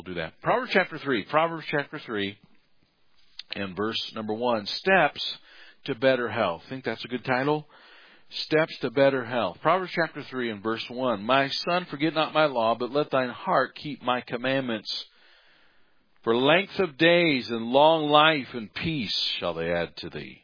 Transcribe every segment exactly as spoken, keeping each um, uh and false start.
we'll do that. Proverbs chapter three. Proverbs chapter three and verse number one. Steps to better health. Think that's a good title? Steps to better health. Proverbs chapter three and verse one. My son, forget not my law, but let thine heart keep my commandments. For length of days and long life and peace shall they add to thee.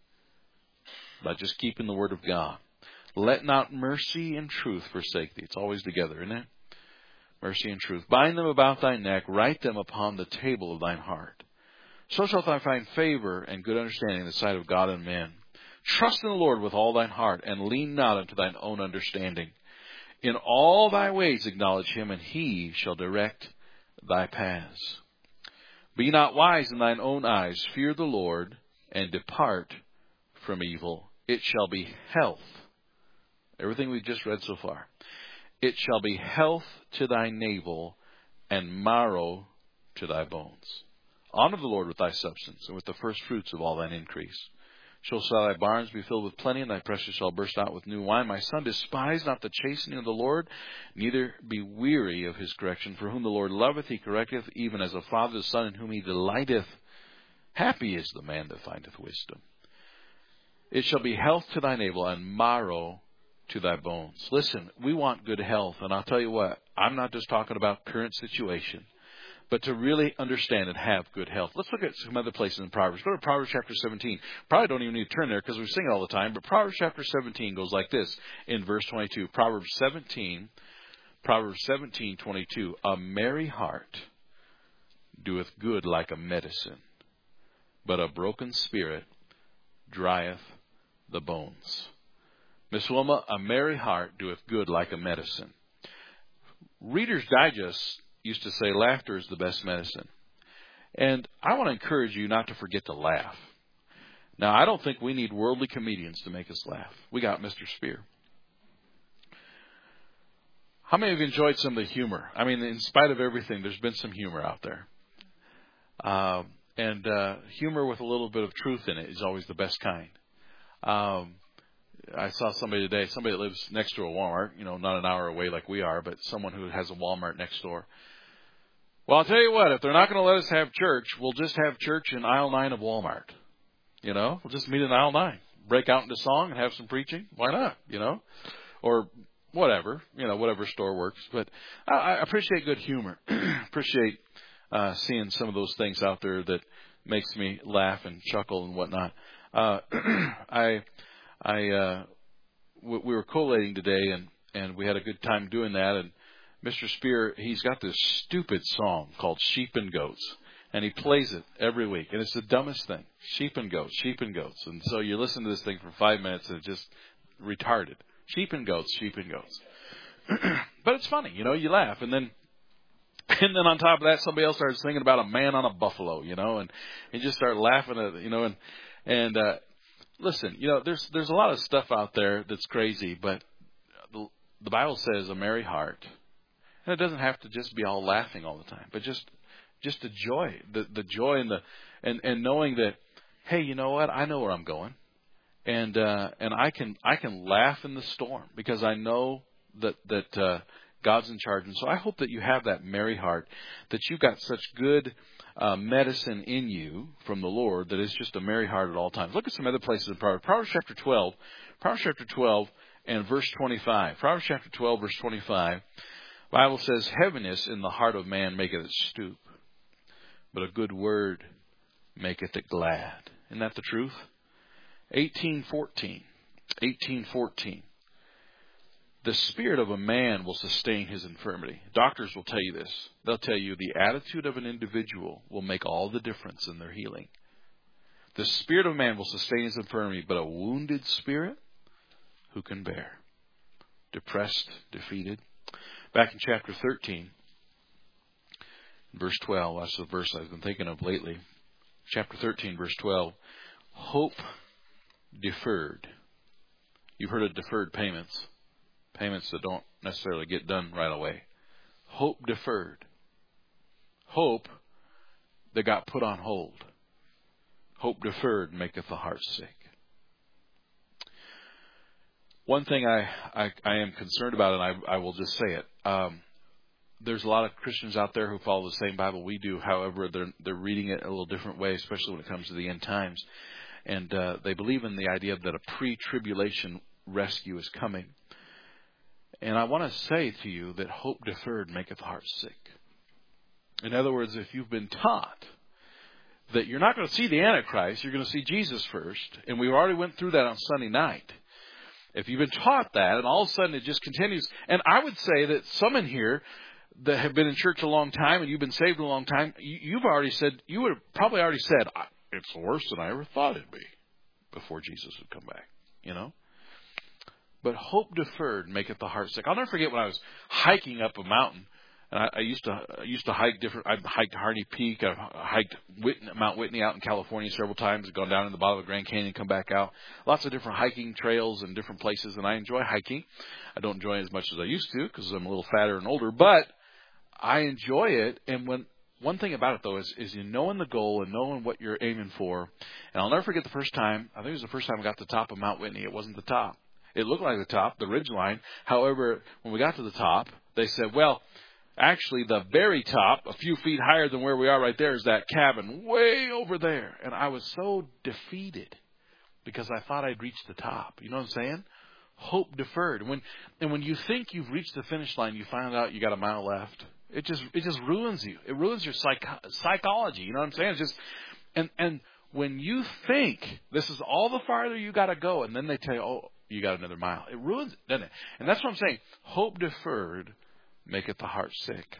By just keeping the word of God. Let not mercy and truth forsake thee. It's always together, isn't it? Mercy and truth. Bind them about thy neck. Write them upon the table of thine heart. So shalt thou find favor and good understanding in the sight of God and men. Trust in the Lord with all thine heart, and lean not unto thine own understanding. In all thy ways acknowledge him, and he shall direct thy paths. Be not wise in thine own eyes. Fear the Lord, and depart from evil. It shall be health. Everything we've just read so far. It shall be health to thy navel, and marrow to thy bones. Honor the Lord with thy substance, and with the first fruits of all thine increase. So shall thy barns be filled with plenty, and thy pressure shall burst out with new wine. My son, despise not the chastening of the Lord, neither be weary of his correction. For whom the Lord loveth, he correcteth, even as a father the son in whom he delighteth. Happy is the man that findeth wisdom. It shall be health to thy navel, and marrow to thy bones. Listen, we want good health, and I'll tell you what, I'm not just talking about current situation, but to really understand and have good health. Let's look at some other places in Proverbs. Go to Proverbs chapter seventeen. Probably don't even need to turn there because we sing it all the time. But Proverbs chapter seventeen goes like this in verse twenty-two. Proverbs seventeen, Proverbs seventeen, twenty-two. A merry heart doeth good like a medicine, but a broken spirit drieth the bones. Miss Wilma, a merry heart doeth good like a medicine. Reader's Digest used to say laughter is the best medicine. And I want to encourage you not to forget to laugh. Now, I don't think we need worldly comedians to make us laugh. We got Mister Spear. How many of you enjoyed some of the humor? I mean, in spite of everything, there's been some humor out there. Uh, and uh, humor with a little bit of truth in it is always the best kind. Um, I saw somebody today, somebody that lives next to a Walmart, you know, not an hour away like we are, but someone who has a Walmart next door. Well, I'll tell you what, if they're not going to let us have church, we'll just have church in aisle nine of Walmart. You know, we'll just meet in aisle nine, break out into song and have some preaching. Why not? You know, or whatever, you know, whatever store works. But I, I appreciate good humor. appreciate uh, seeing some of those things out there that makes me laugh and chuckle and whatnot. Uh, I, I, uh, w- we were collating today, and, and we had a good time doing that. And Mister Spear, he's got this stupid song called Sheep and Goats, and he plays it every week. And it's the dumbest thing. Sheep and goats, sheep and goats. And so you listen to this thing for five minutes, and it's just retarded. Sheep and goats, sheep and goats. But it's funny, you know, you laugh. And then and then on top of that, somebody else started singing about a man on a buffalo, you know, and you just start laughing at it, you know, and, and, uh, listen, you know, there's, there's a lot of stuff out there that's crazy, but the, the Bible says a merry heart. And it doesn't have to just be all laughing all the time, but just, just the joy, the, the joy and the, and, and knowing that, hey, you know what? I know where I'm going. And, uh, and I can, I can laugh in the storm because I know that, that, uh, God's in charge. And so I hope that you have that merry heart, that you've got such good uh, medicine in you from the Lord that it's just a merry heart at all times. Look at some other places in Proverbs. Proverbs chapter twelve, Proverbs chapter twelve and verse twenty-five. Proverbs chapter twelve, verse twenty-five. The Bible says, heaviness in the heart of man maketh it stoop, but a good word maketh it glad. Isn't that the truth? eighteen fourteen. eighteen fourteen. The spirit of a man will sustain his infirmity. Doctors will tell you this. They'll tell you the attitude of an individual will make all the difference in their healing. The spirit of man will sustain his infirmity, but a wounded spirit, who can bear? Depressed, defeated. Back in chapter thirteen, verse twelve, that's the verse I've been thinking of lately. Chapter thirteen, verse twelve. Hope deferred. You've heard of deferred payments. Payments that don't necessarily get done right away. Hope deferred. Hope that got put on hold. Hope deferred maketh the heart sick. One thing I, I, I am concerned about, and I, I will just say it. Um, there's a lot of Christians out there who follow the same Bible we do. However, they're they're reading it a little different way, especially when it comes to the end times. And uh, they believe in the idea that a pre-tribulation rescue is coming. And I want to say to you that hope deferred maketh the heart sick. In other words, if you've been taught that you're not going to see the Antichrist, you're going to see Jesus first, and we already went through that on Sunday night. If you've been taught that, and all of a sudden it just continues, and I would say that some in here that have been in church a long time and you've been saved a long time, you've already said, you would have probably already said, it's worse than I ever thought it'd be before Jesus would come back, you know? But hope deferred maketh the heart sick. I'll never forget when I was hiking up a mountain. And I, I used to I used to hike different. I've hiked Hardy Peak. I've hiked Whitney, Mount Whitney out in California several times. I've gone down in the bottom of the Grand Canyon and come back out. Lots of different hiking trails and different places. And I enjoy hiking. I don't enjoy it as much as I used to because I'm a little fatter and older. But I enjoy it. And when one thing about it though is is you knowing the goal and knowing what you're aiming for. And I'll never forget the first time. I think it was the first time I got to the top of Mount Whitney. It wasn't the top. It looked like the top, the ridge line. However, when we got to the top, they said, well, actually, the very top, a few feet higher than where we are right there, is that cabin way over there. And I was so defeated because I thought I'd reached the top. You know what I'm saying? Hope deferred. When and when you think you've reached the finish line, you find out you got a mile left. It just it just ruins you. It ruins your psych- psychology. You know what I'm saying? It's just and and when you think this is all the farther you got to go, and then they tell you, oh, you got another mile. It ruins it, doesn't it? And that's what I'm saying. Hope deferred maketh the heart sick.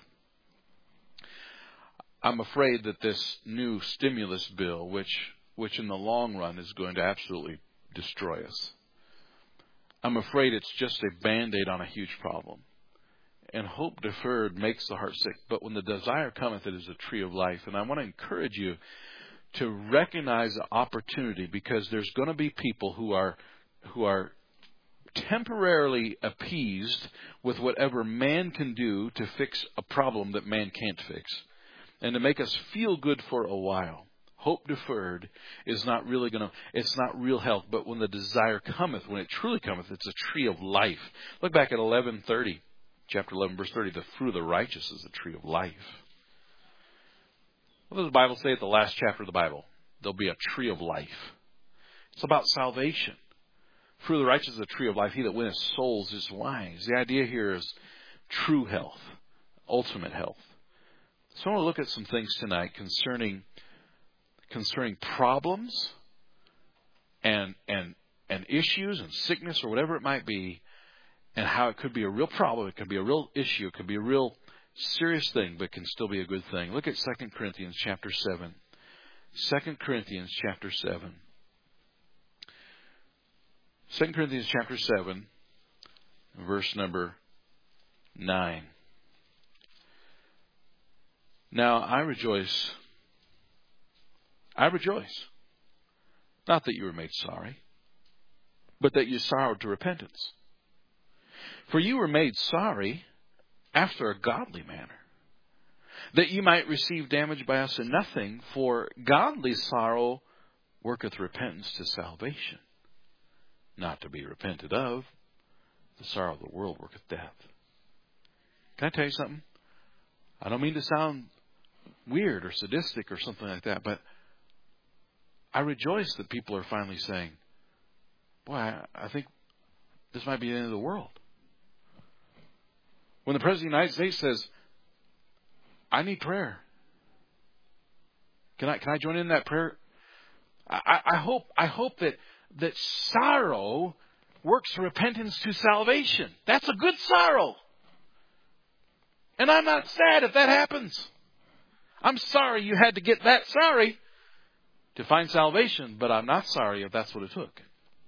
I'm afraid that this new stimulus bill, which which in the long run is going to absolutely destroy us, I'm afraid it's just a Band-Aid on a huge problem. And hope deferred makes the heart sick. But when the desire cometh, it is a tree of life. And I want to encourage you to recognize the opportunity, because there's going to be people who are who are temporarily appeased with whatever man can do to fix a problem that man can't fix, and to make us feel good for a while. Hope deferred is not really going to, it's not real health. But when the desire cometh, when it truly cometh, it's a tree of life. Look back at eleven thirty, chapter eleven, verse thirty. The fruit of the righteous is a tree of life. What does the Bible say at the last chapter of the Bible? There'll be a tree of life. It's about salvation. Fruit of the righteous is a tree of life. He that winneth souls is wise. The idea here is true health, ultimate health. So I want to look at some things tonight concerning concerning problems and and and issues and sickness or whatever it might be, and how it could be a real problem. It could be a real issue. It could be a real serious thing, but can still be a good thing. Look at Second Corinthians chapter seven. Second Corinthians chapter seven. Second Corinthians chapter seven, verse number nine. Now I rejoice. I rejoice. Not that you were made sorry, but that you sorrowed to repentance. For you were made sorry after a godly manner, that you might receive damage by us in nothing, for godly sorrow worketh repentance to salvation, not to be repented of. The sorrow of the world worketh death. Can I tell you something? I don't mean to sound weird or sadistic or something like that, but I rejoice that people are finally saying, boy, I, I think this might be the end of the world. When the President of the United States says, I need prayer. Can I can I join in that prayer? I, I hope I hope that that sorrow works repentance to salvation. That's a good sorrow. And I'm not sad if that happens. I'm sorry you had to get that sorry to find salvation, but I'm not sorry if that's what it took.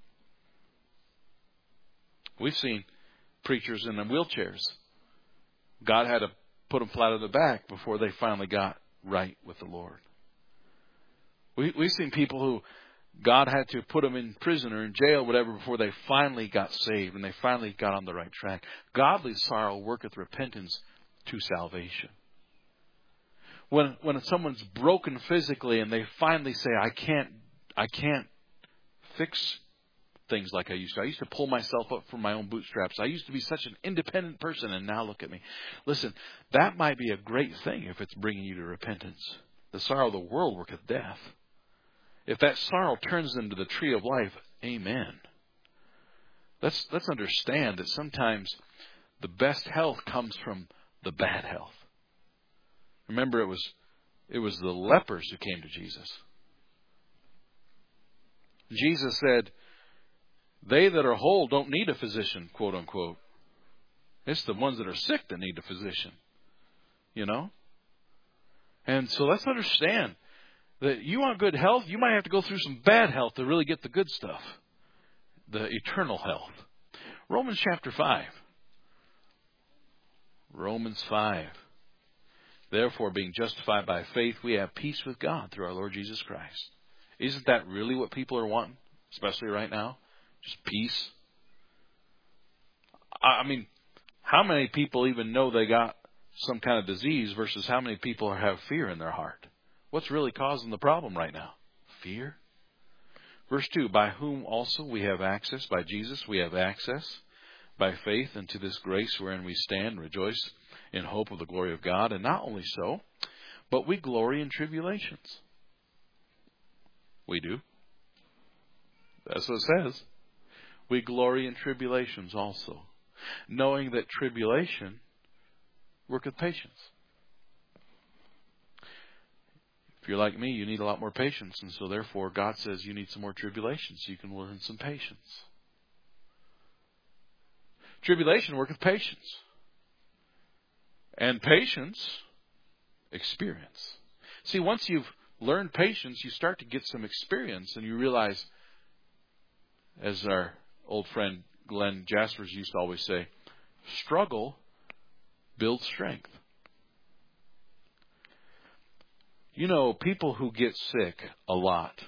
We've seen preachers in them wheelchairs. God had to put them flat on the back before they finally got right with the Lord. We, we've seen people who God had to put them in prison or in jail, whatever, before they finally got saved and they finally got on the right track. Godly sorrow worketh repentance to salvation. When when someone's broken physically and they finally say, I can't I can't fix things like I used to. I used to pull myself up from my own bootstraps. I used to be such an independent person, and now look at me. Listen, that might be a great thing if it's bringing you to repentance. The sorrow of the world worketh death. If that sorrow turns into the tree of life, amen. Let's let's understand that sometimes the best health comes from the bad health. Remember, it was it was the lepers who came to Jesus. Jesus said, they that are whole don't need a physician, quote unquote. It's the ones that are sick that need a physician. You know? And so let's understand that you want good health, you might have to go through some bad health to really get the good stuff. The eternal health. Romans chapter five. Romans five. Therefore, being justified by faith, we have peace with God through our Lord Jesus Christ. Isn't that really what people are wanting, especially right now? Just peace. I mean, how many people even know they got some kind of disease versus how many people have fear in their heart? What's really causing the problem right now? Fear. Verse two, by whom also we have access, by Jesus we have access, by faith into this grace wherein we stand and rejoice in hope of the glory of God. And not only so, but we glory in tribulations. We do. That's what it says. We glory in tribulations also, knowing that tribulation worketh patience. If you're like me, you need a lot more patience, and so therefore God says you need some more tribulation so you can learn some patience. Tribulation worketh patience. And patience, experience. See, once you've learned patience, you start to get some experience, and you realize, as our old friend Glenn Jaspers used to always say, struggle builds strength. You know, people who get sick a lot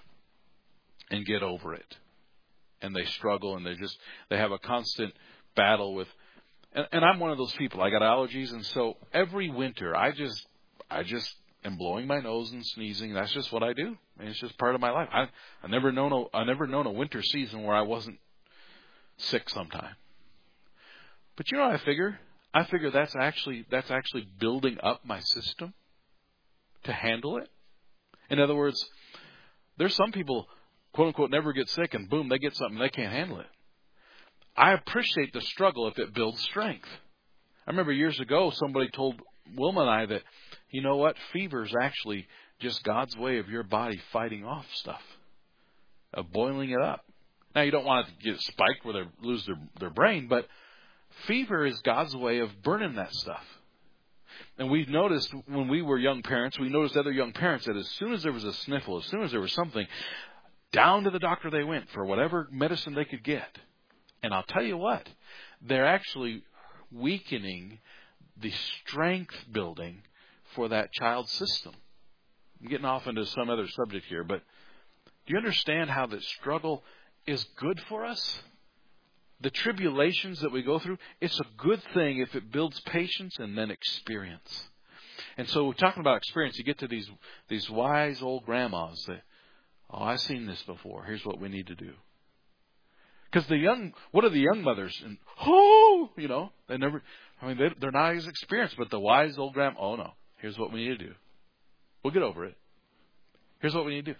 and get over it, and they struggle, and they just, they have a constant battle with, and, and I'm one of those people. I got allergies, and so every winter I just, I just am blowing my nose and sneezing. That's just what I do. And it's just part of my life. I, I never known a, I never known a winter season where I wasn't sick sometime. But you know what I figure? I figure that's actually that's actually building up my system to handle it. In other words, there's some people, quote unquote, never get sick, and boom, they get something, they can't handle it. I appreciate the struggle if it builds strength. I remember years ago somebody told Wilma and I that, you know what, fever is actually just God's way of your body fighting off stuff, of boiling it up. Now, you don't want it to get spiked where they lose their, their brain, but fever is God's way of burning that stuff. And we've noticed when we were young parents, we noticed other young parents that as soon as there was a sniffle, as soon as there was something, down to the doctor they went for whatever medicine they could get. And I'll tell you what, they're actually weakening the strength building for that child's system. I'm getting off into some other subject here, but do you understand how the struggle is good for us? The tribulations that we go through, it's a good thing if it builds patience and then experience. And so we're talking about experience. You get to these these wise old grandmas that, oh, I've seen this before. Here's what we need to do. Because the young, what are the young mothers? And, oh, you know, they never, I mean, they, they're not as experienced, but the wise old grandma, oh no, here's what we need to do. We'll get over it. Here's what we need to do.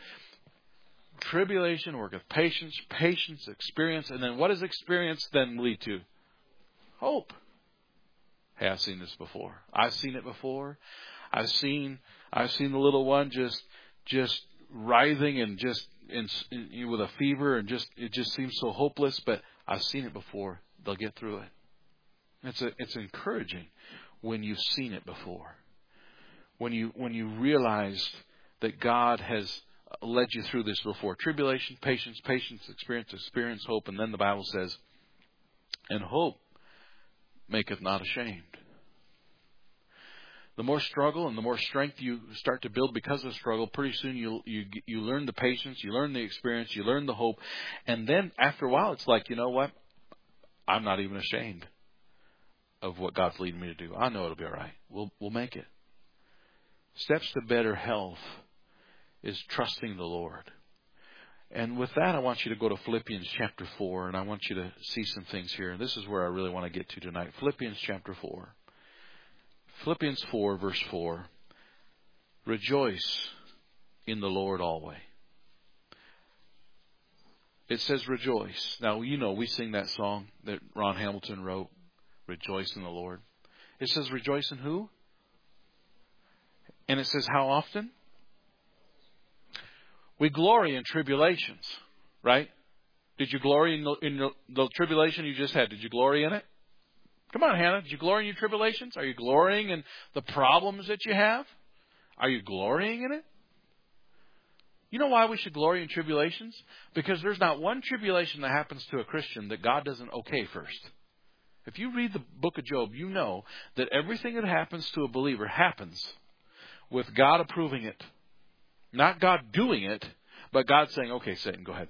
Tribulation worketh patience, patience, experience, and then what does experience then lead to? Hope. Hey, I've seen this before. I've seen it before. I've seen, I've seen the little one just, just writhing and just in, in, with a fever, and just it just seems so hopeless. But I've seen it before. They'll get through it. It's a, it's encouraging when you've seen it before. When you when you realize that God has led you through this before. Tribulation, patience, patience, experience, experience, hope. And then the Bible says, and hope maketh not ashamed. The more struggle and the more strength you start to build because of struggle, pretty soon you you you learn the patience, you learn the experience, you learn the hope. And then after a while, it's like, you know what? I'm not even ashamed of what God's leading me to do. I know it'll be all right. We'll we'll make it. Steps to better health is trusting the Lord. And with that, I want you to go to Philippians chapter four, and I want you to see some things here. This is where I really want to get to tonight. Philippians chapter four. Philippians four, verse four. Rejoice in the Lord always. It says rejoice. Now, you know, we sing that song that Ron Hamilton wrote, Rejoice in the Lord. It says rejoice in who? And it says how often? We glory in tribulations, right? Did you glory in the, in the, the tribulation you just had? Did you glory in it? Come on, Hannah. Did you glory in your tribulations? Are you glorying in the problems that you have? Are you glorying in it? You know why we should glory in tribulations? Because there's not one tribulation that happens to a Christian that God doesn't okay first. If you read the book of Job, you know that everything that happens to a believer happens with God approving it. Not God doing it, but God saying, okay, Satan, go ahead.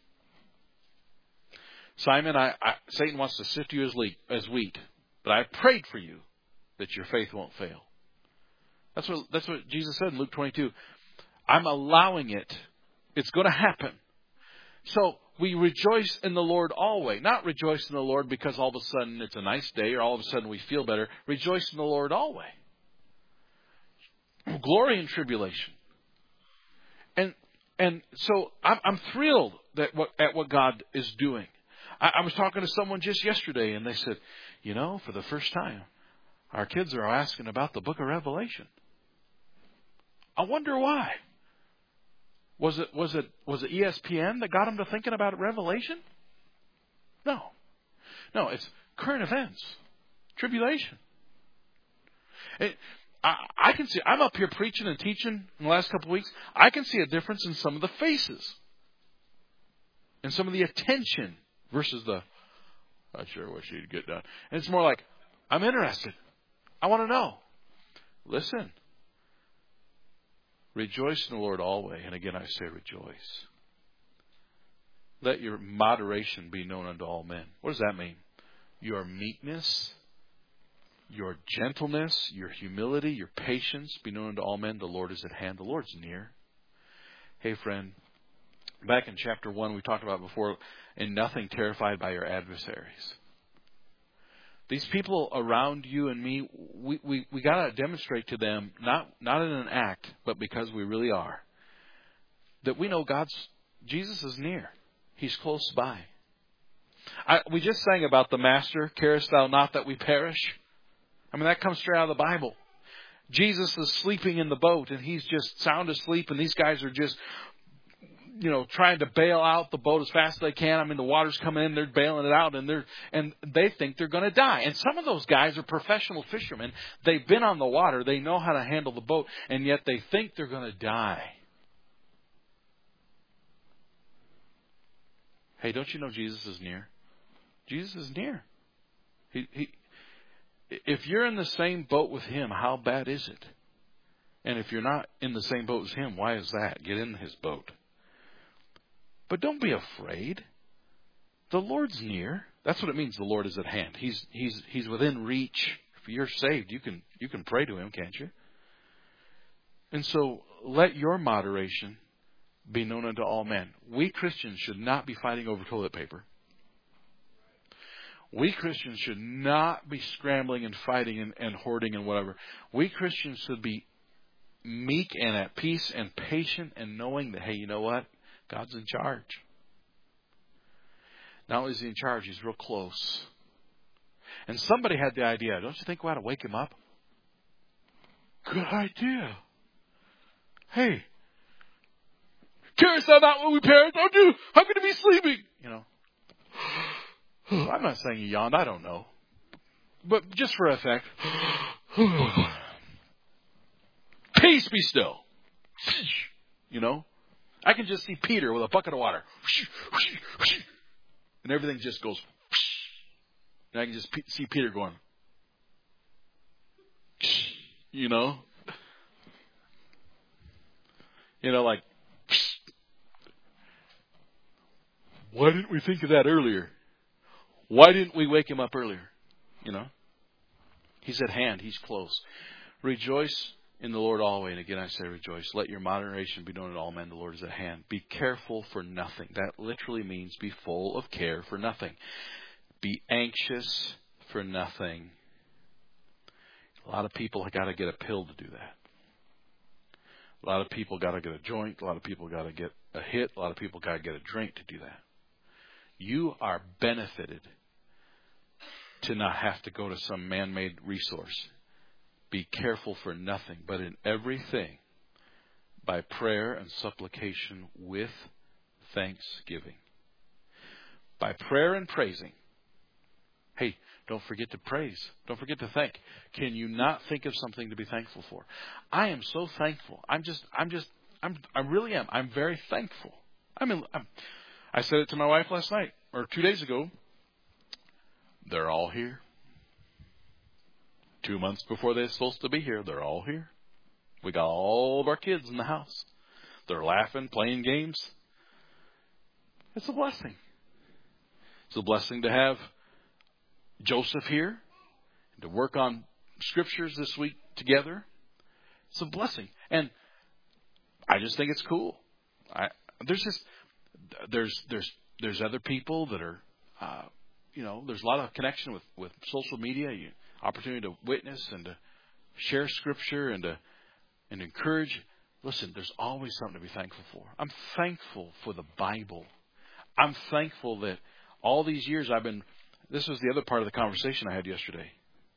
Simon, I, I, Satan wants to sift you as, le- as wheat, but I prayed for you that your faith won't fail. That's what, that's what Jesus said in Luke twenty-two. I'm allowing it. It's going to happen. So we rejoice in the Lord always. Not rejoice in the Lord because all of a sudden it's a nice day or all of a sudden we feel better. Rejoice in the Lord always. Glory in tribulation. And and so I'm, I'm thrilled that what, at what God is doing. I, I was talking to someone just yesterday, and they said, you know, for the first time, our kids are asking about the book of Revelation. I wonder why. Was it was it was it E S P N that got them to thinking about Revelation? No, no, it's current events, tribulation. It, I, I can see, I'm up here preaching and teaching in the last couple of weeks. I can see a difference in some of the faces. And some of the attention versus the, I sure wish you'd get done. And it's more like, I'm interested. I want to know. Listen. Rejoice in the Lord always. And again, I say rejoice. Let your moderation be known unto all men. What does that mean? Your meekness, your gentleness, your humility, your patience be known unto all men. The Lord is at hand. The Lord's near. Hey, friend, back in chapter one, we talked about before, in nothing terrified by your adversaries. These people around you and me, we, we, we got to demonstrate to them, not, not in an act, but because we really are, that we know God's, Jesus is near. He's close by. I, we just sang about the Master, carest thou not that we perish? I mean, that comes straight out of the Bible. Jesus is sleeping in the boat, and he's just sound asleep, and these guys are just, you know, trying to bail out the boat as fast as they can. I mean, the water's coming in, they're bailing it out, and they're and they think they're going to die. And some of those guys are professional fishermen. They've been on the water. They know how to handle the boat, and yet they think they're going to die. Hey, don't you know Jesus is near? Jesus is near. He, he, if you're in the same boat with him, how bad is it? And if you're not in the same boat as him, why is that? Get in his boat. But don't be afraid. The Lord's near. That's what it means. The Lord is at hand. He's he's he's within reach. If you're saved, you can you can pray to him, can't you? And so let your moderation be known unto all men. We Christians should not be fighting over toilet paper. We Christians should not be scrambling and fighting and, and hoarding and whatever. We Christians should be meek and at peace and patient and knowing that, hey, you know what? God's in charge. Not only is he in charge, he's real close. And somebody had the idea, don't you think we ought to wake him up? Good idea. Hey, carest thou not when we perish? Don't you? How could he be sleeping? You know. I'm not saying he yawned. I don't know. But just for effect. Peace be still. You know. I can just see Peter with a bucket of water. And everything just goes. And I can just see Peter going. You know. You know, like. Why didn't we think of that earlier? Why didn't we wake him up earlier? You know. He's at hand. He's close. Rejoice in the Lord always, and again I say rejoice. Let your moderation be known to all men. The Lord is at hand. Be careful for nothing. That literally means be full of care for nothing. Be anxious for nothing. A lot of people have got to get a pill to do that. A lot of people got to get a joint. A lot of people got to get a hit. A lot of people got to get a drink to do that. You are benefited to not have to go to some man-made resource. Be careful for nothing, but in everything, by prayer and supplication with thanksgiving. By prayer and praising. Hey, don't forget to praise. Don't forget to thank. Can you not think of something to be thankful for? I am so thankful. I'm just, I'm just, I'm, I really am. I'm very thankful. I mean, I'm, I said it to my wife last night or two days ago. They're all here. Two months before they're supposed to be here, they're all here. We got all of our kids in the house. They're laughing, playing games. It's a blessing. It's a blessing to have Joseph here and to work on scriptures this week together. It's a blessing. And I just think it's cool. I, there's just, there's, there's, there's other people that are, uh, you know, there's a lot of connection with, with social media, you, opportunity to witness and to share scripture and to, and encourage. Listen, there's always something to be thankful for. I'm thankful for the Bible. I'm thankful that all these years I've been, this was the other part of the conversation I had yesterday.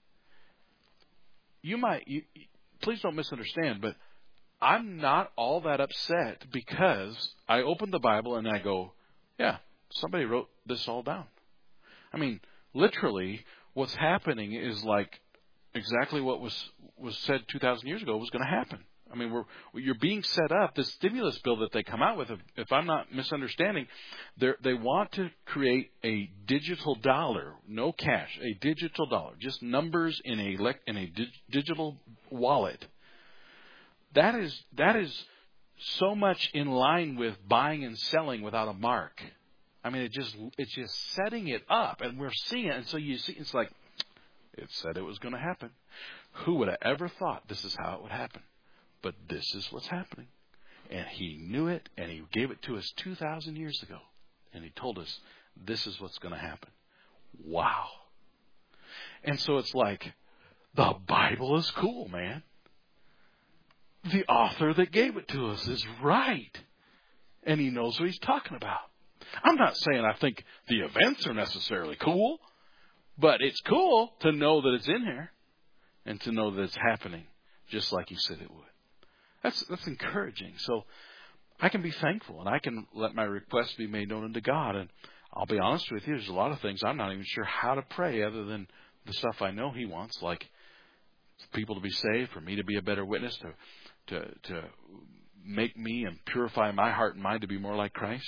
You might, you, please don't misunderstand, but I'm not all that upset because I open the Bible and I go, yeah, somebody wrote this all down. I mean, literally, what's happening is like exactly what was, was said two thousand years ago was going to happen. I mean, we're, you're being set up. The stimulus bill that they come out with, if, if I'm not misunderstanding, they want to create a digital dollar, no cash, a digital dollar, just numbers in a in a dig, digital wallet. That is that is so much in line with buying and selling without a mark. I mean, it just it's just setting it up, and we're seeing it. And so you see, it's like it said it was going to happen. Who would have ever thought this is how it would happen? But this is what's happening. And he knew it, and he gave it to us two thousand years ago. And he told us, this is what's going to happen. Wow. And so it's like, the Bible is cool, man. The author that gave it to us is right. And he knows what he's talking about. I'm not saying I think the events are necessarily cool, but it's cool to know that it's in here and to know that it's happening just like he said it would. That's that's encouraging. So I can be thankful, and I can let my requests be made known unto God. And I'll be honest with you, there's a lot of things I'm not even sure how to pray other than the stuff I know he wants, like people to be saved, for me to be a better witness, to to to make me and purify my heart and mind to be more like Christ.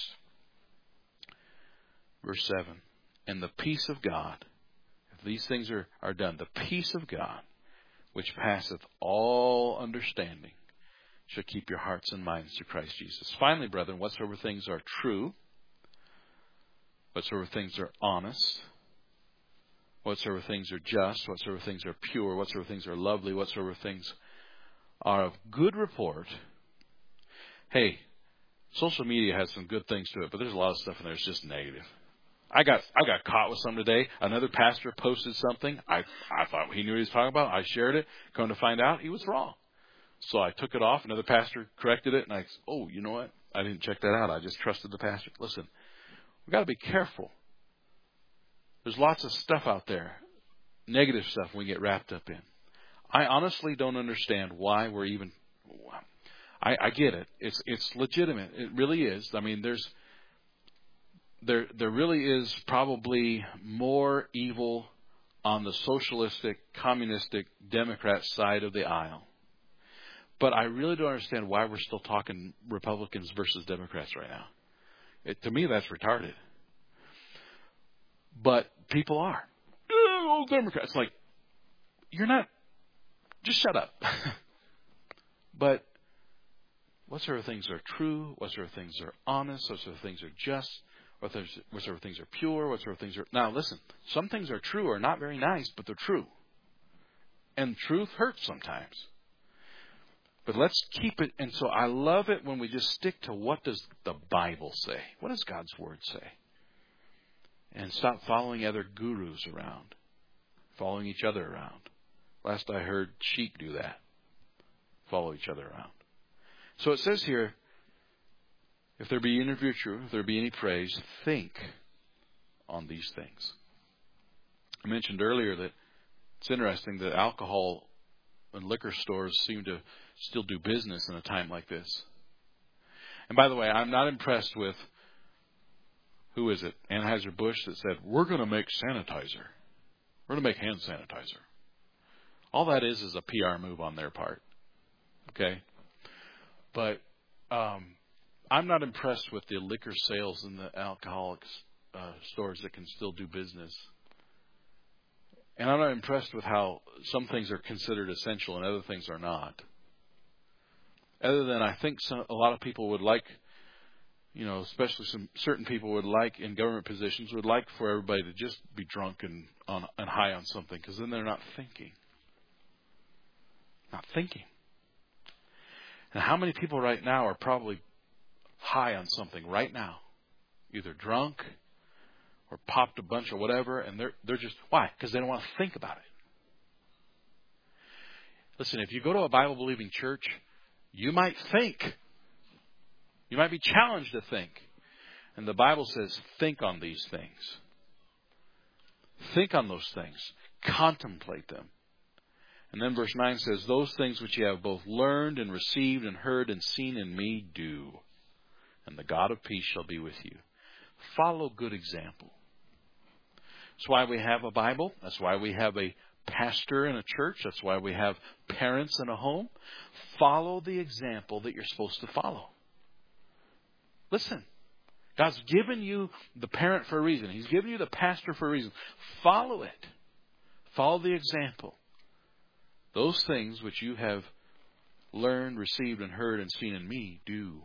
Verse seven, and the peace of God, if these things are, are done, the peace of God, which passeth all understanding, shall keep your hearts and minds through Christ Jesus. Finally, brethren, whatsoever things are true, whatsoever things are honest, whatsoever things are just, whatsoever things are pure, whatsoever things are lovely, whatsoever things are of good report. Hey, social media has some good things to it, but there's a lot of stuff in there that's just negative. I got I got caught with some today. Another pastor posted something. I I thought he knew what he was talking about. I shared it. Come to find out, he was wrong. So I took it off. Another pastor corrected it, and I said, oh, you know what? I didn't check that out. I just trusted the pastor. Listen, we've got to be careful. There's lots of stuff out there, negative stuff we get wrapped up in. I honestly don't understand why we're even... I, I get it. It's it's legitimate. It really is. I mean, there's there there really is probably more evil on the socialistic, communistic, Democrat side of the aisle. But I really don't understand why we're still talking Republicans versus Democrats right now. It, to me, that's retarded. But people are. Oh, Democrats. Like, you're not. Just shut up. But whatsoever things are true, whatsoever things are honest, whatsoever things are just, whatsoever things are pure, whatsoever things are... Now, listen. Some things are true are not very nice, but they're true. And truth hurts sometimes. But let's keep it. And so I love it when we just stick to what does the Bible say? What does God's Word say? And stop following other gurus around, following each other around. Last I heard, sheep do that. Follow each other around. So it says here, if there be any virtue, if there be any praise, think on these things. I mentioned earlier that it's interesting that alcohol and liquor stores seem to still do business in a time like this. And by the way, I'm not impressed with, who is it, Anheuser-Busch, that said, we're going to make sanitizer. We're going to make hand sanitizer. All that is is a P R move on their part. Okay? But um, I'm not impressed with the liquor sales in the alcoholics uh, stores that can still do business. And I'm not impressed with how some things are considered essential and other things are not. Other than I think some, a lot of people would like, you know, especially some certain people would like in government positions, would like for everybody to just be drunk and, on, and high on something, because then they're not thinking. Not thinking. And how many people right now are probably high on something right now? Either drunk or popped a bunch or whatever, and they're they're just, why? Because they don't want to think about it. Listen, if you go to a Bible-believing church, you might think. You might be challenged to think. And the Bible says, think on these things. Think on those things. Contemplate them. And then verse nine says, those things which you have both learned and received and heard and seen in me, do. And the God of peace shall be with you. Follow good example. That's why we have a Bible. That's why we have a pastor in a church. That's why we have parents in a home. Follow the example that you're supposed to follow. Listen. God's given you the parent for a reason. He's given you the pastor for a reason. Follow it. Follow the example. Those things which you have learned, received, and heard and seen in me, do.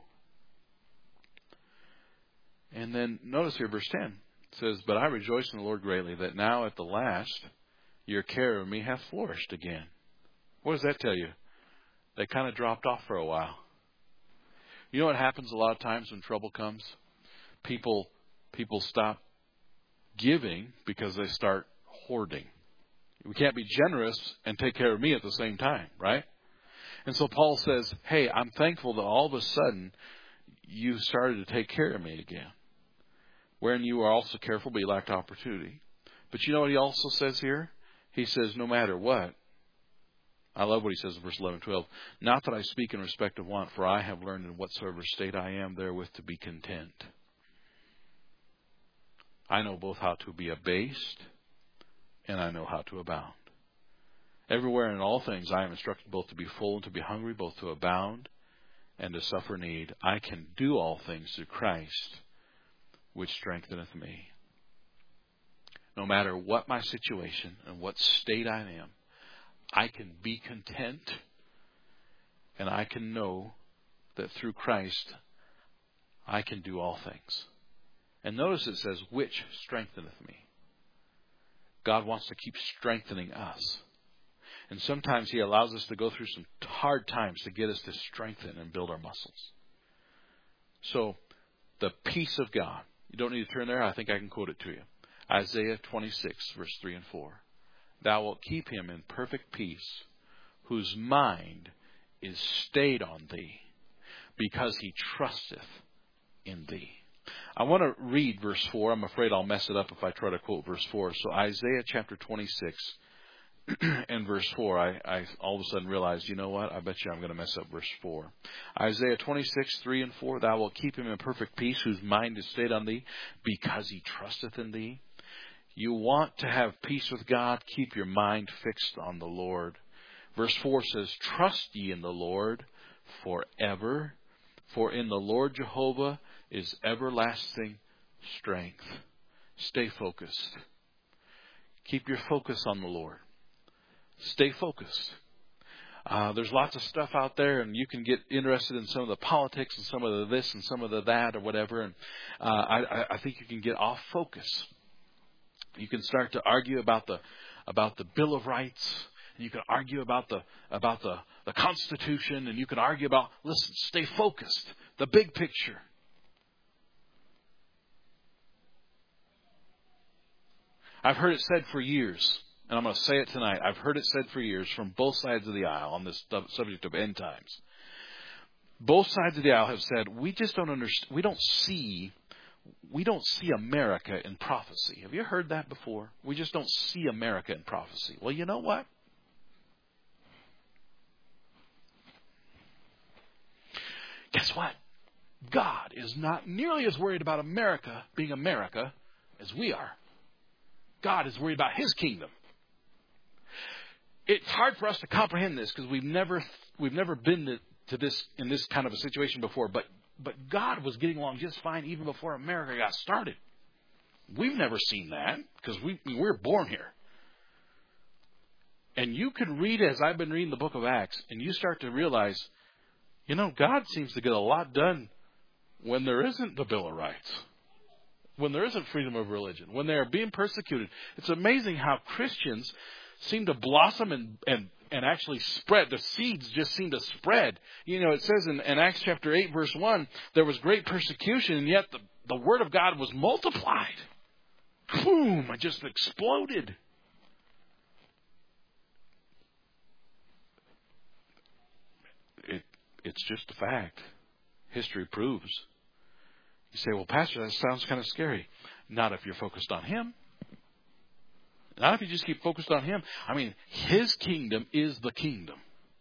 And then notice here, verse ten. It says, but I rejoice in the Lord greatly, that now at the last your care of me hath flourished again. What does that tell you? They kind of dropped off for a while. You know what happens a lot of times when trouble comes? People, people stop giving because they start hoarding. We can't be generous and take care of me at the same time, right? And so Paul says, hey, I'm thankful that all of a sudden you started to take care of me again. Wherein you are also careful, but you lacked opportunity. But you know what he also says here? He says, no matter what. I love what he says in verse eleven, twelve. Not that I speak in respect of want, for I have learned in whatsoever state I am therewith to be content. I know both how to be abased and I know how to abound. Everywhere and in all things I am instructed both to be full and to be hungry, both to abound and to suffer need. I can do all things through Christ, which strengtheneth me. No matter what my situation and what state I am, I can be content and I can know that through Christ I can do all things. And notice it says, which strengtheneth me. God wants to keep strengthening us. And sometimes He allows us to go through some hard times to get us to strengthen and build our muscles. So, the peace of God. You don't need to turn there. I think I can quote it to you. Isaiah twenty-six, verse three and four. Thou wilt keep him in perfect peace, whose mind is stayed on thee, because he trusteth in thee. I want to read verse four. I'm afraid I'll mess it up if I try to quote verse four. So Isaiah chapter twenty-six and verse four, I, I all of a sudden realized, you know what? I bet you I'm going to mess up verse four. Isaiah twenty-six, three and four. Thou wilt keep him in perfect peace, whose mind is stayed on thee, because he trusteth in thee. You want to have peace with God, keep your mind fixed on the Lord. Verse four says, trust ye in the Lord forever, for in the Lord Jehovah is everlasting strength. Stay focused. Keep your focus on the Lord. Stay focused. Uh, there's lots of stuff out there, and you can get interested in some of the politics and some of the this and some of the that or whatever. And uh, I, I think you can get off focus. You can start to argue about the about the Bill of Rights, You can argue about the about the, the Constitution, and you can argue about, listen, stay focused. The big picture. I've heard it said for years, and I'm going to say it tonight. I've heard it said for years from both sides of the aisle on this subject of end times. Both sides of the aisle have said, we just don't understand, we don't see, we don't see America in prophecy. Have you heard that before? We just don't see America in prophecy. Well, you know what? Guess what? God is not nearly as worried about America being America as we are. God is worried about His kingdom. It's hard for us to comprehend this because we've never we've never been to, to this in this kind of a situation before. But but God was getting along just fine even before America got started. We've never seen that because we we were born here. And you can read, as I've been reading the book of Acts, and you start to realize, you know, God seems to get a lot done when there isn't the Bill of Rights, when there isn't freedom of religion, when they are being persecuted. It's amazing how Christians seem to blossom and, and, and actually spread. The seeds just seem to spread. You know, it says in, in Acts chapter eight, verse one, there was great persecution, and yet the, the word of God was multiplied. Boom! It just exploded. It, it's just a fact. History proves. You say, well, Pastor, that sounds kind of scary. Not if you're focused on Him. Not if you just keep focused on Him. I mean, His kingdom is the kingdom.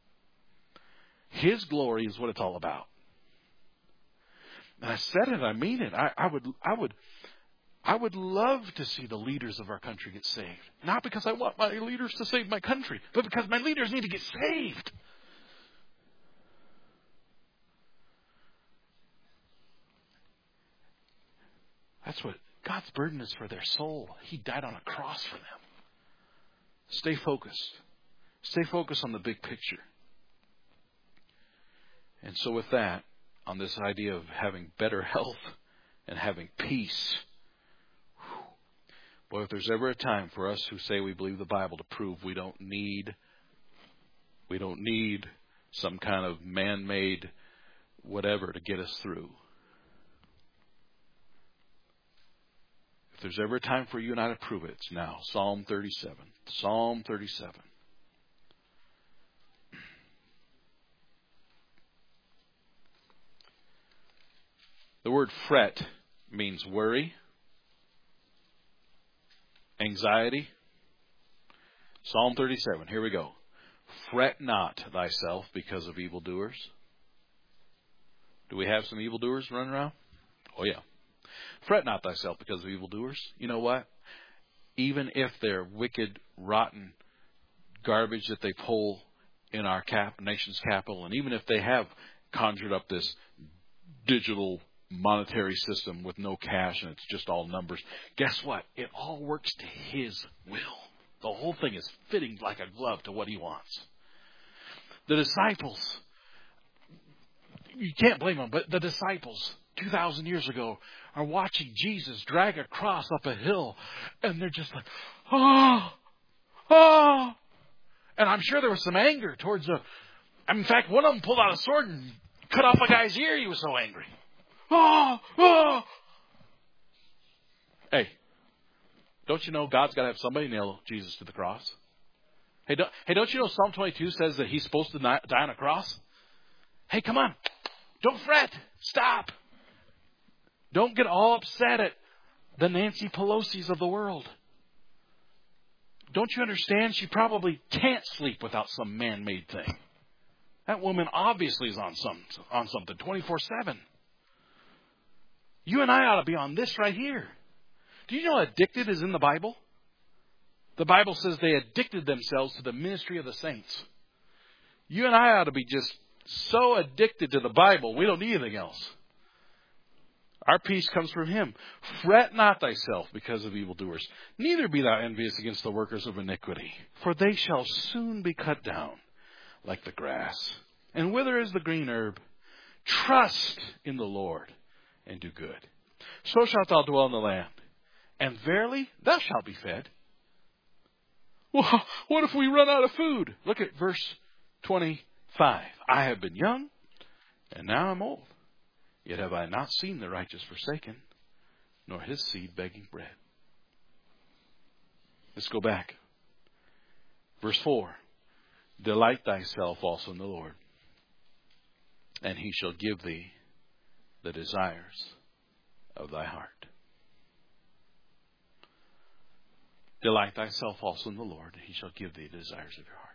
His glory is what it's all about. And I said it, I mean it. I, I would, I would, I would love to see the leaders of our country get saved. Not because I want my leaders to save my country, but because my leaders need to get saved. That's what God's burden is for their soul. He died on a cross for them. Stay focused. Stay focused on the big picture. And so with that, on this idea of having better health and having peace, boy, if there's ever a time for us who say we believe the Bible to prove we don't need, we don't need some kind of man-made whatever to get us through. If there's ever a time for you and I to prove it, it's now. Psalm thirty-seven. Psalm thirty-seven. The word fret means worry, anxiety. Psalm thirty-seven. Here we go. Fret not thyself because of evildoers. Do we have some evildoers running around? Oh, yeah. Fret not thyself because of evildoers. You know what? Even if they're wicked, rotten garbage that they pull in our cap, nation's capital, and even if they have conjured up this digital monetary system with no cash and it's just all numbers, guess what? It all works to His will. The whole thing is fitting like a glove to what He wants. The disciples, you can't blame them, but the disciples two thousand years ago are watching Jesus drag a cross up a hill, and they're just like, oh, oh. And I'm sure there was some anger towards the, in fact, one of them pulled out a sword and cut off a guy's ear. He was so angry. Oh, oh. Hey, don't you know God's got to have somebody nail Jesus to the cross? Hey, don't, hey, don't you know Psalm twenty-two says that He's supposed to die on a cross? Hey, come on. Don't fret. Stop. Don't get all upset at the Nancy Pelosi's of the world. Don't you understand? She probably can't sleep without some man-made thing. That woman obviously is on some on something twenty-four seven. You and I ought to be on this right here. Do you know addicted is in the Bible? The Bible says they addicted themselves to the ministry of the saints. You and I ought to be just so addicted to the Bible, we don't need anything else. Our peace comes from Him. Fret not thyself because of evildoers, neither be thou envious against the workers of iniquity, for they shall soon be cut down like the grass, and wither as the green herb. Trust in the Lord and do good. So shalt thou dwell in the land, and verily thou shalt be fed. Well, what if we run out of food? Look at verse twenty-five. I have been young, and now I'm old. Yet have I not seen the righteous forsaken, nor his seed begging bread. Let's go back. Verse four. Delight thyself also in the Lord, and he shall give thee the desires of thy heart. Delight thyself also in the Lord, and he shall give thee the desires of your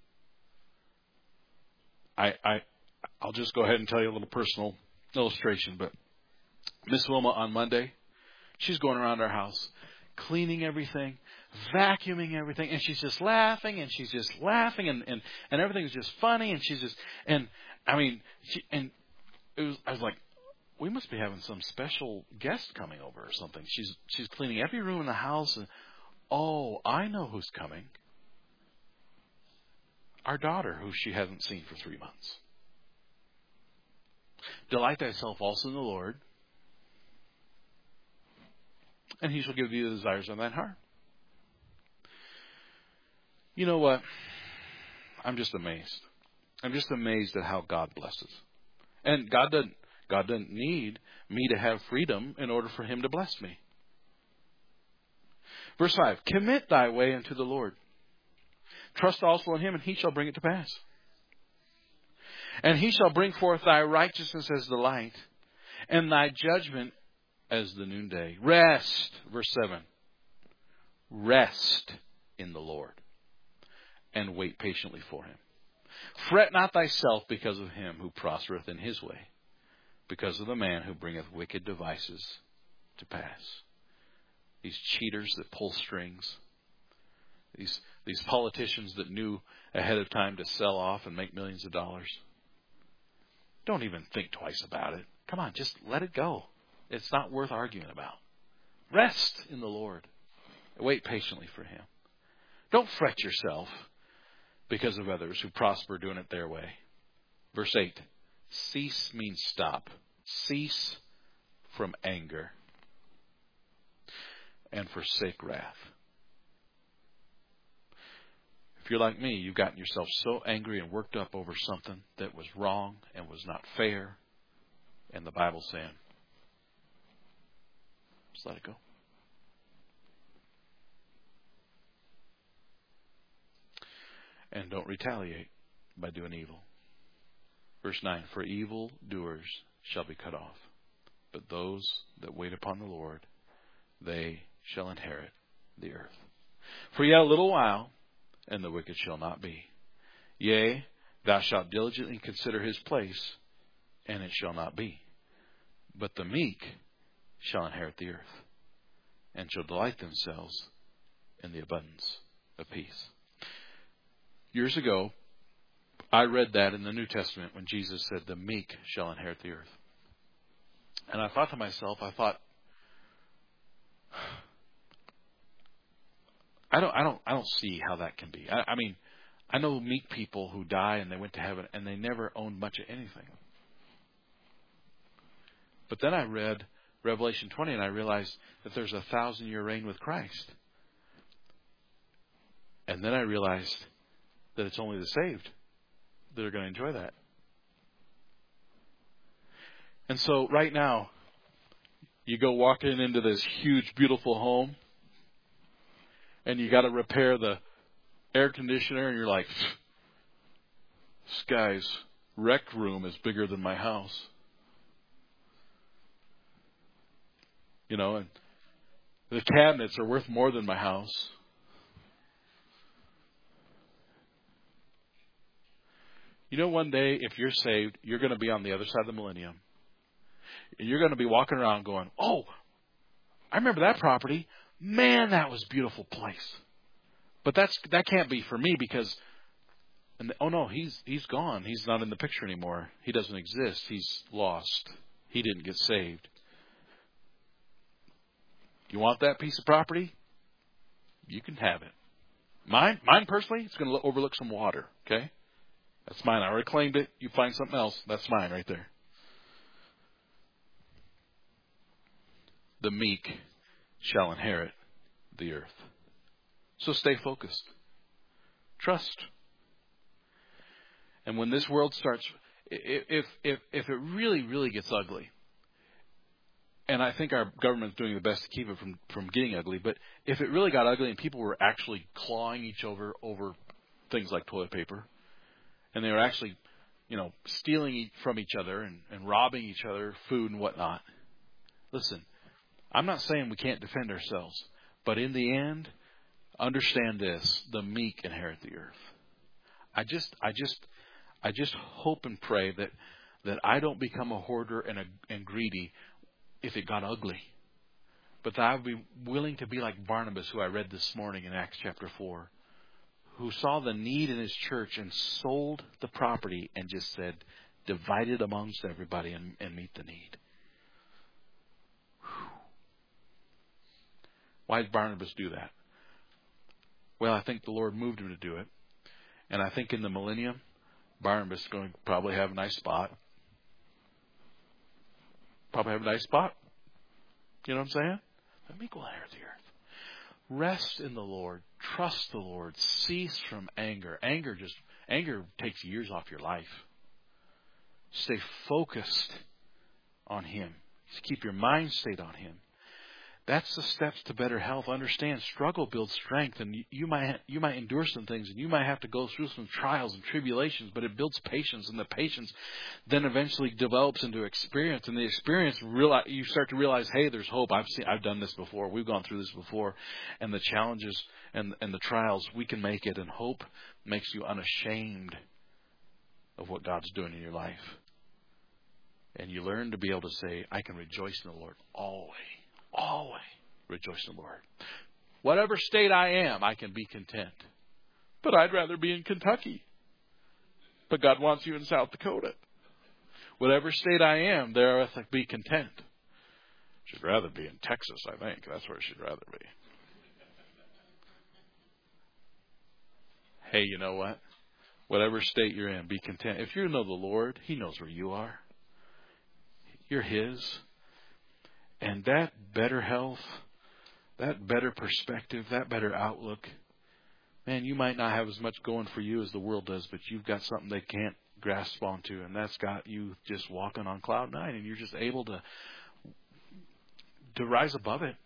heart. I, I, I'll just go ahead and tell you a little personal illustration, but Miss Wilma on Monday, she's going around our house, cleaning everything, vacuuming everything, and she's just laughing, and she's just laughing, and, and, and everything's just funny, and she's just, and I mean, she, and it was, I was like, we must be having some special guest coming over or something. She's, she's cleaning every room in the house, and oh, I know who's coming. Our daughter, who she hasn't seen for three months. Delight thyself also in the Lord, and he shall give thee the desires of thine heart. You know what? I'm just amazed. I'm just amazed at how God blesses. And God doesn't, God doesn't need me to have freedom in order for him to bless me. Verse five, commit thy way unto the Lord. Trust also in him, and he shall bring it to pass. And he shall bring forth thy righteousness as the light, and thy judgment as the noonday. Rest, verse seven. Rest in the Lord, and wait patiently for him. Fret not thyself because of him who prospereth in his way, because of the man who bringeth wicked devices to pass. These cheaters that pull strings. These, these politicians that knew ahead of time to sell off and make millions of dollars. Don't even think twice about it. Come on, just let it go. It's not worth arguing about. Rest in the Lord. Wait patiently for him. Don't fret yourself because of others who prosper doing it their way. Verse eight. Cease means stop. Cease from anger and forsake wrath. If you're like me, you've gotten yourself so angry and worked up over something that was wrong and was not fair, and the Bible's saying, just let it go. And don't retaliate by doing evil. Verse nine, for evil doers shall be cut off, but those that wait upon the Lord, they shall inherit the earth. For yet a little while, and the wicked shall not be. Yea, thou shalt diligently consider his place, and it shall not be. But the meek shall inherit the earth, and shall delight themselves in the abundance of peace. Years ago, I read that in the New Testament when Jesus said, the meek shall inherit the earth. And I thought to myself, I thought, I don't, I don't, I don't see how that can be. I, I mean, I know meek people who die and they went to heaven and they never owned much of anything. But then I read Revelation twenty and I realized that there's a thousand year reign with Christ. And then I realized that it's only the saved that are going to enjoy that. And so right now, you go walking into this huge, beautiful home, and you got to repair the air conditioner, and you're like, this guy's rec room is bigger than my house. You know, and the cabinets are worth more than my house. You know, one day, if you're saved, you're going to be on the other side of the millennium. And you're going to be walking around going, oh, I remember that property. Man, that was a beautiful place. But that's that can't be for me because, and the, oh no, he's he's gone. He's not in the picture anymore. He doesn't exist. He's lost. He didn't get saved. You want that piece of property? You can have it. Mine, mine personally, it's going to overlook some water. Okay, that's mine. I already claimed it. You find something else, that's mine right there. The meek shall inherit the earth. So stay focused. Trust. And when this world starts, if if if it really, really gets ugly, and I think our government's doing the best to keep it from, from getting ugly, but if it really got ugly and people were actually clawing each other over things like toilet paper, and they were actually, you know, stealing from each other and, and robbing each other food and whatnot, listen, I'm not saying we can't defend ourselves, but in the end, understand this, the meek inherit the earth. I just, I just, I just hope and pray that, that I don't become a hoarder and, a, and greedy if it got ugly. But that I would be willing to be like Barnabas, who I read this morning in Acts chapter four, who saw the need in his church and sold the property and just said, divide it amongst everybody and, and meet the need. Whew. Why did Barnabas do that? Well, I think the Lord moved him to do it. And I think in the millennium, Barnabas is going to probably have a nice spot. Probably have a nice spot. You know what I'm saying? Let me go inherit the earth. Rest in the Lord. Trust the Lord. Cease from anger. Anger just anger takes years off your life. Stay focused on Him. Just keep your mind stayed on Him. That's the steps to better health. Understand, struggle builds strength, and you, you might you might endure some things, and you might have to go through some trials and tribulations, but it builds patience, and the patience then eventually develops into experience, and the experience realize, you start to realize, hey, there's hope. I've seen, I've done this before. We've gone through this before, and the challenges and and the trials, we can make it, and hope makes you unashamed of what God's doing in your life, and you learn to be able to say, I can rejoice in the Lord always. Always rejoice in the Lord. Whatever state I am, I can be content. But I'd rather be in Kentucky. But God wants you in South Dakota. Whatever state I am, there I be content. She'd rather be in Texas, I think. That's where she'd rather be. Hey, you know what? Whatever state you're in, be content. If you know the Lord, He knows where you are. You're His. And that better health, that better perspective, that better outlook, man, you might not have as much going for you as the world does, but you've got something they can't grasp onto, and that's got you just walking on cloud nine, and you're just able to to rise above it.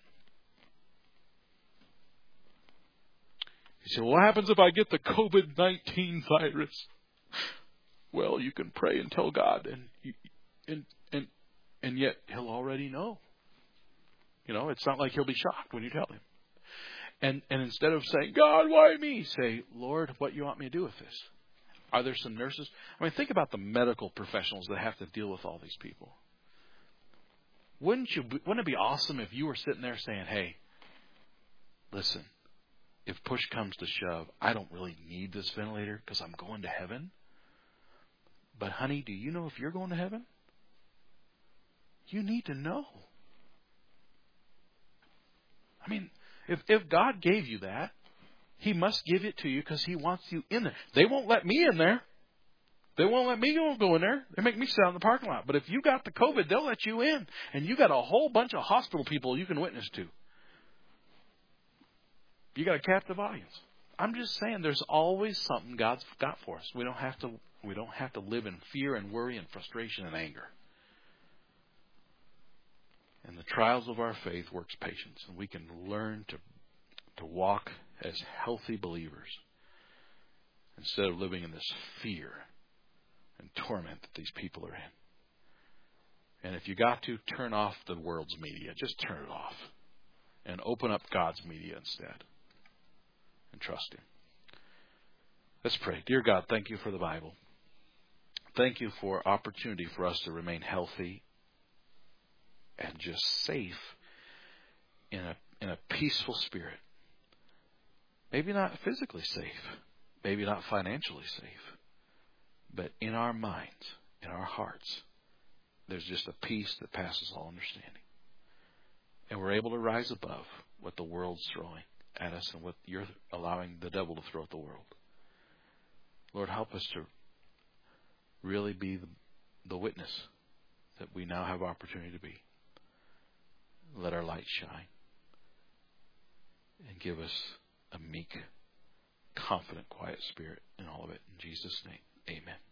You say, well, what happens if I get the COVID nineteen virus? Well, you can pray and tell God, and and and and yet He'll already know. You know, it's not like He'll be shocked when you tell Him. And and instead of saying, God, why me? Say, Lord, what you want me to do with this? Are there some nurses? I mean, think about the medical professionals that have to deal with all these people. Wouldn't you? Wouldn't it be awesome if you were sitting there saying, hey, listen, if push comes to shove, I don't really need this ventilator because I'm going to heaven. But honey, do you know if you're going to heaven? You need to know. I mean, if if God gave you that, He must give it to you because He wants you in there. They won't let me in there. They won't let me go in there. They make me sit out in the parking lot. But if you got the COVID, they'll let you in. And you got a whole bunch of hospital people you can witness to. You got a captive audience. I'm just saying there's always something God's got for us. We don't have to we don't have to live in fear and worry and frustration and anger. And the trials of our faith works patience, and we can learn to to walk as healthy believers instead of living in this fear and torment that these people are in. And if you got to, turn off the world's media. Just turn it off and open up God's media instead and trust Him. Let's pray. Dear God, thank You for the Bible. Thank You for opportunity for us to remain healthy and just safe in a in a peaceful spirit. Maybe not physically safe, maybe not financially safe, but in our minds, in our hearts, there's just a peace that passes all understanding. And we're able to rise above what the world's throwing at us and what You're allowing the devil to throw at the world. Lord, help us to really be the, the witness that we now have opportunity to be. Let our light shine and give us a meek, confident, quiet spirit in all of it. In Jesus' name, amen.